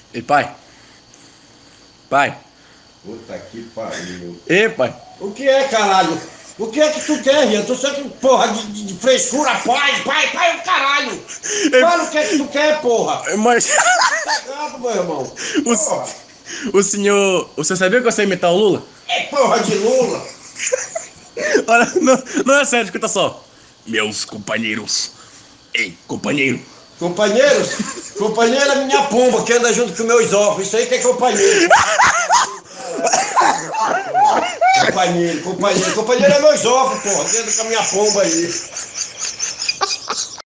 Ei, pai. Pai. Puta que pariu. Ei, pai. O que é, caralho? O que é que tu quer, Rian? Tu sempre, porra, de frescura, pai, o caralho! Fala o que é que tu quer, porra! Mas Pegado, meu irmão! o, Porra! o senhor sabia que eu sei imitar o Lula? É porra de Lula! Olha, não é sério, escuta só. Meus companheiros. Ei, companheiro. Companheiros? Companheiro é minha pomba que anda junto com meus ovos. Isso aí que é companheiro. Companheiro é meus ovos, porra, que anda com a minha pomba aí.